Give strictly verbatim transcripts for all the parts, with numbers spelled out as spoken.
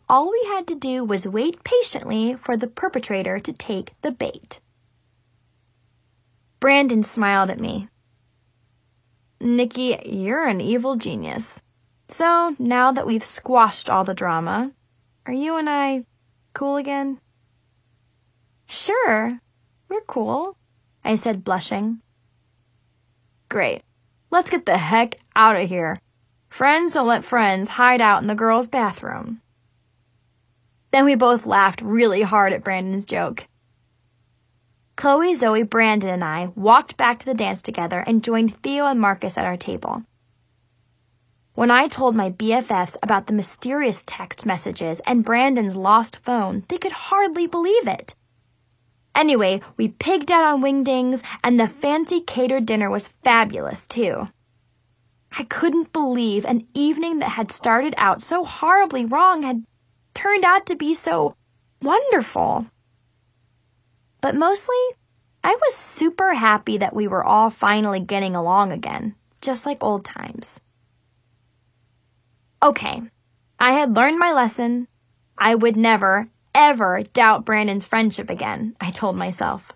all we had to do was wait patiently for the perpetrator to take the bait. Brandon smiled at me. Nikki, you're an evil genius. So, now that we've squashed all the drama, are you and I cool again? Sure, we're cool, I said, blushing. Great. Let's get the heck out of here. Friends don't let friends hide out in the girls' bathroom. Then we both laughed really hard at Brandon's joke. Chloe, Zoe, Brandon, and I walked back to the dance together and joined Theo and Marcus at our table. When I told my B F Fs about the mysterious text messages and Brandon's lost phone, they could hardly believe it. Anyway, we pigged out on wingdings, and the fancy catered dinner was fabulous, too. I couldn't believe an evening that had started out so horribly wrong had turned out to be so wonderful. But mostly, I was super happy that we were all finally getting along again, just like old times. Okay, I had learned my lesson. I would never, ever doubt Brandon's friendship again, I told myself.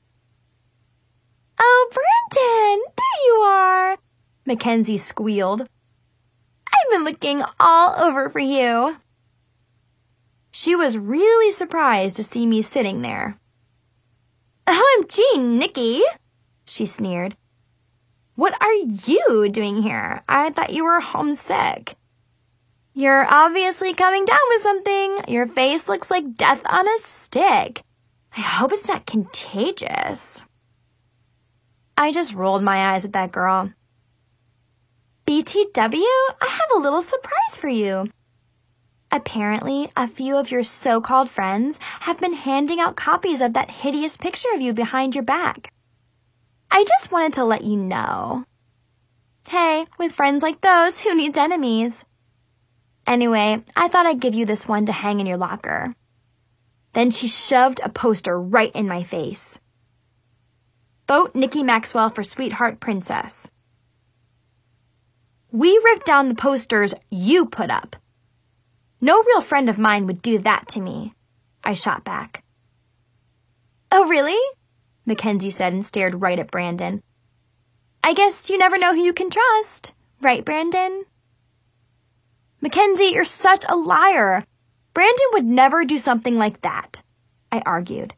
Oh, Brandon, there you are, Mackenzie squealed. I've been looking all over for you. She was really surprised to see me sitting there. O M G, Nikki, she sneered. What are you doing here? I thought you were homesick. You're obviously coming down with something. Your face looks like death on a stick. I hope it's not contagious. I just rolled my eyes at that girl. B T W, I have a little surprise for you. Apparently, a few of your so-called friends have been handing out copies of that hideous picture of you behind your back. I just wanted to let you know. Hey, with friends like those, who needs enemies? Anyway, I thought I'd give you this one to hang in your locker. Then she shoved a poster right in my face. Vote Nikki Maxwell for Sweetheart Princess. We ripped down the posters you put up. No real friend of mine would do that to me, I shot back. Oh, really? Mackenzie said and stared right at Brandon. I guess you never know who you can trust, right, Brandon? Mackenzie, you're such a liar. Brandon would never do something like that, I argued.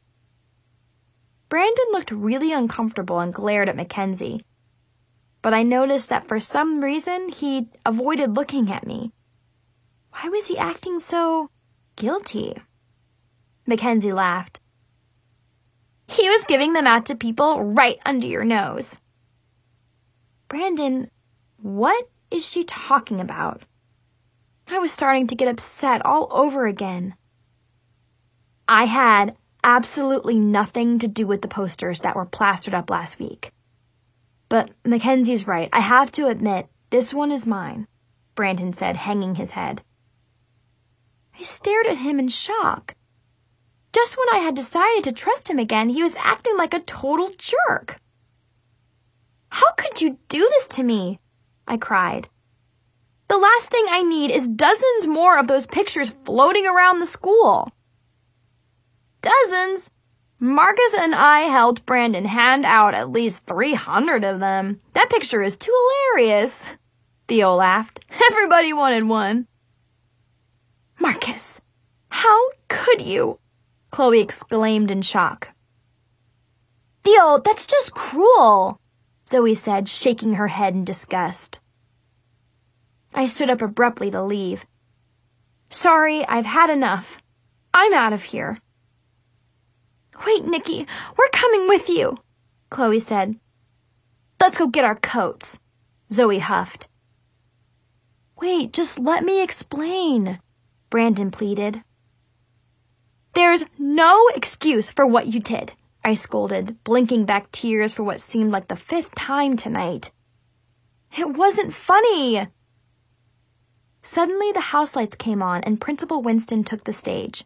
Brandon looked really uncomfortable and glared at Mackenzie. But I noticed that for some reason he avoided looking at me. Why was he acting so guilty? Mackenzie laughed. He was giving them out to people right under your nose. Brandon, what is she talking about? I was starting to get upset all over again. I had absolutely nothing to do with the posters that were plastered up last week. But Mackenzie's right. I have to admit, this one is mine, Brandon said, hanging his head. I stared at him in shock. Just when I had decided to trust him again, he was acting like a total jerk. How could you do this to me? I cried. The last thing I need is dozens more of those pictures floating around the school. Dozens? Marcus and I helped Brandon hand out at least three hundred of them. That picture is too hilarious. Theo laughed. Everybody wanted one. Marcus, how could you? Chloe exclaimed in shock. Theo, that's just cruel, Zoe said, shaking her head in disgust. I stood up abruptly to leave. Sorry, I've had enough. I'm out of here. Wait, Nikki, we're coming with you, Chloe said. Let's go get our coats, Zoe huffed. Wait, just let me explain, Brandon pleaded. There's no excuse for what you did, I scolded, blinking back tears for what seemed like the fifth time tonight. It wasn't funny. Suddenly, the house lights came on and Principal Winston took the stage.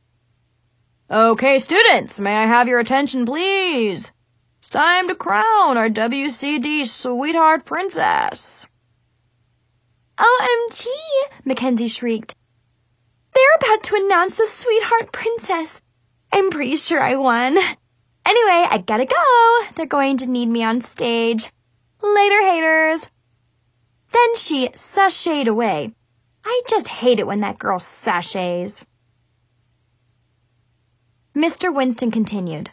Okay, students, may I have your attention, please? It's time to crown our W C D Sweetheart Princess. O M G, Mackenzie shrieked. They're about to announce the Sweetheart Princess. I'm pretty sure I won. Anyway, I gotta go. They're going to need me on stage. Later, haters. Then she sashayed away. I just hate it when that girl sashays. Mister Winston continued.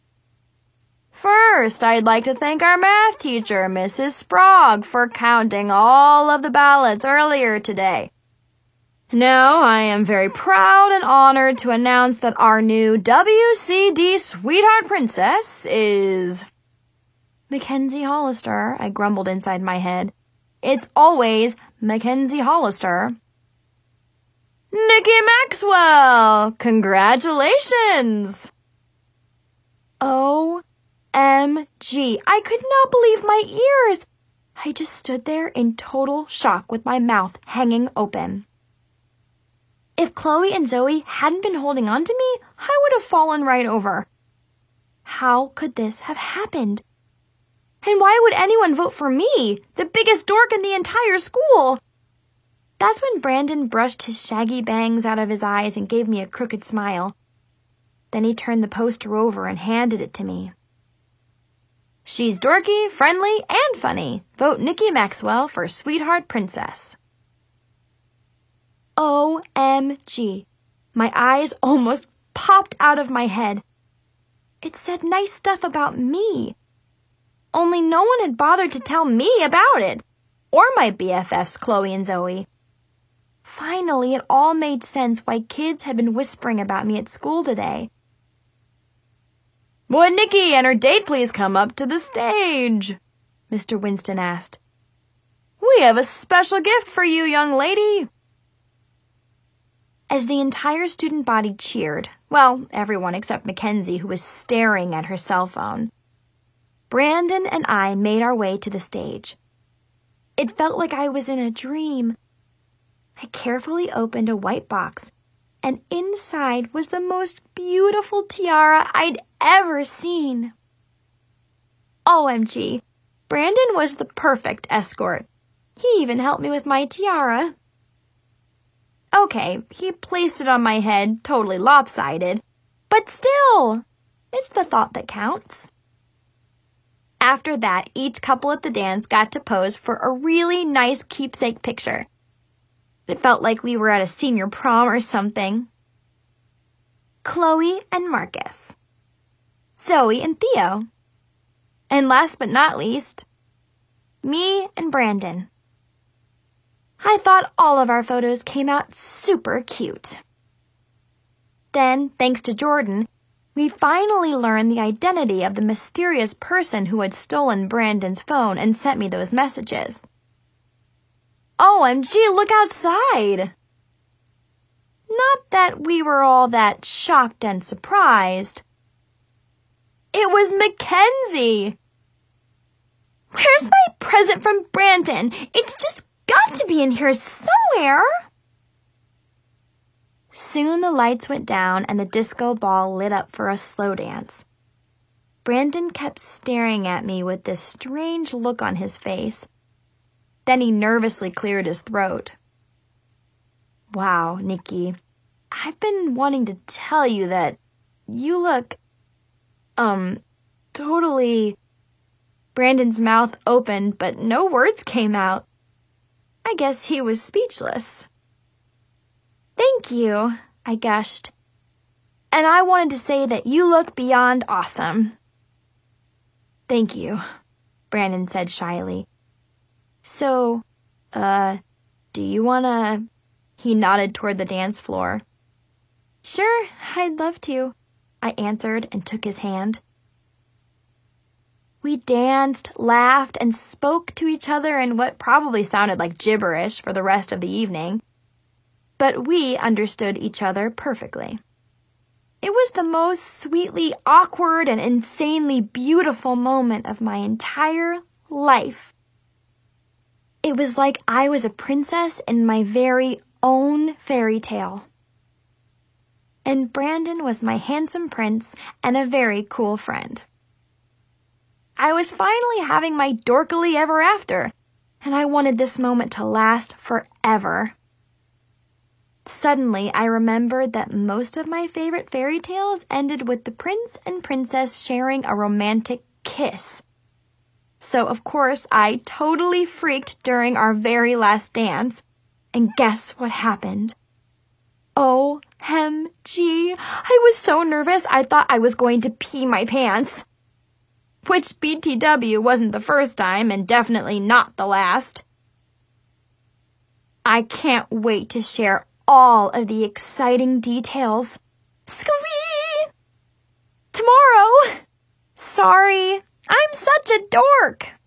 First, I'd like to thank our math teacher, Missus Sprague, for counting all of the ballots earlier today. Now, I am very proud and honored to announce that our new W C D Sweetheart Princess is... Mackenzie Hollister, I grumbled inside my head. It's always Mackenzie Hollister. Nikki Maxwell! Congratulations! O M G, I could not believe my ears. I just stood there in total shock with my mouth hanging open. If Chloe and Zoe hadn't been holding on to me, I would have fallen right over. How could this have happened? And why would anyone vote for me, the biggest dork in the entire school? That's when Brandon brushed his shaggy bangs out of his eyes and gave me a crooked smile. Then he turned the poster over and handed it to me. She's dorky, friendly, and funny. Vote Nikki Maxwell for Sweetheart Princess. O M G. My eyes almost popped out of my head. It said nice stuff about me. Only no one had bothered to tell me about it, or my B F Fs, Chloe and Zoe. Finally, it all made sense why kids had been whispering about me at school today. Would Nikki and her date please come up to the stage? Mister Winston asked. We have a special gift for you, young lady. As the entire student body cheered, well, everyone except Mackenzie, who was staring at her cell phone, Brandon and I made our way to the stage. It felt like I was in a dream. I carefully opened a white box, and inside was the most beautiful tiara I'd ever seen. O M G, Brandon was the perfect escort. He even helped me with my tiara. Okay, he placed it on my head, totally lopsided, but still, it's the thought that counts. After that, each couple at the dance got to pose for a really nice keepsake picture. It felt like we were at a senior prom or something. Chloe and Marcus. Zoe and Theo. And last but not least, me and Brandon. I thought all of our photos came out super cute. Then, thanks to Jordan, we finally learned the identity of the mysterious person who had stolen Brandon's phone and sent me those messages. O M G, look outside! Not that we were all that shocked and surprised. It was Mackenzie! Where's my present from Brandon? It's just got to be in here somewhere. Soon the lights went down and the disco ball lit up for a slow dance. Brandon kept staring at me with this strange look on his face. Then he nervously cleared his throat. Wow, Nikki, I've been wanting to tell you that you look, um, totally... Brandon's mouth opened, but no words came out. I guess he was speechless. Thank you, I gushed. And I wanted to say that you look beyond awesome. Thank you, Brandon said shyly. So, uh, do you wanna... He nodded toward the dance floor. Sure, I'd love to, I answered and took his hand. We danced, laughed, and spoke to each other in what probably sounded like gibberish for the rest of the evening. But we understood each other perfectly. It was the most sweetly awkward and insanely beautiful moment of my entire life. It was like I was a princess in my very own fairy tale. And Brandon was my handsome prince and a very cool friend. I was finally having my dorkily ever after, and I wanted this moment to last forever. Suddenly, I remembered that most of my favorite fairy tales ended with the prince and princess sharing a romantic kiss. So, of course, I totally freaked during our very last dance. And guess what happened? O M G, I was so nervous I thought I was going to pee my pants. Which B T W wasn't the first time and definitely not the last. I can't wait to share all of the exciting details. Squee! Tomorrow! Sorry, I'm such a dork.